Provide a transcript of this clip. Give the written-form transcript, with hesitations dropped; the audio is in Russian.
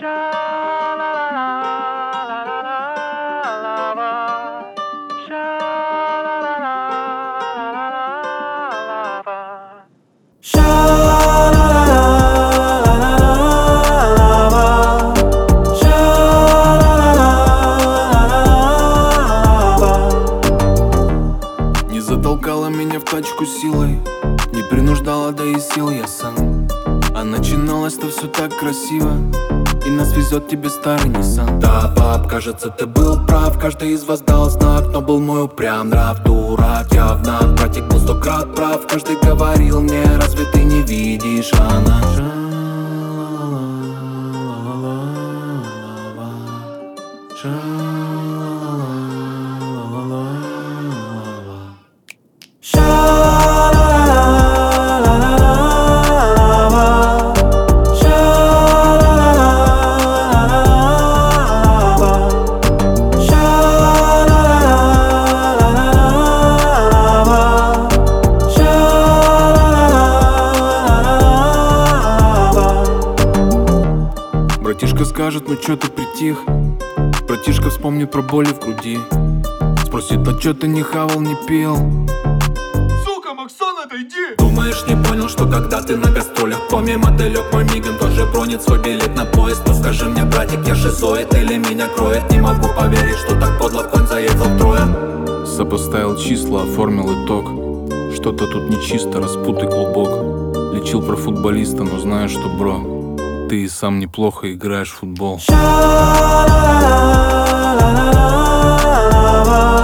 Не затолкала меня в тачку силой, не принуждала, да и сил я сам. А начиналось-то все так красиво, и нас везет тебе старый Nissan. Да, пап, кажется, ты был прав, каждый из вас дал знак, но был мой упрям нрав, дурак, явно. Братик был 100 крат прав, каждый говорил мне, разве ты не видишь, она Братишка скажет, ну чё ты притих? Братишка вспомнит про боли в груди, спросит, а чё ты не хавал, не пил? Сука, Максон, отойди! Думаешь, не понял, что когда ты на гастролях, помимо мотылек мой мигом тоже бронит свой билет на поезд. Ну скажи мне, братик, я шизоид или меня кроет? Не могу поверить, что так подло конь заехал втрое. Сопоставил числа, оформил итог. Что-то тут нечисто, распутый клубок. Лечил про футболиста, но знаешь что, бро, ты и сам неплохо играешь в футбол.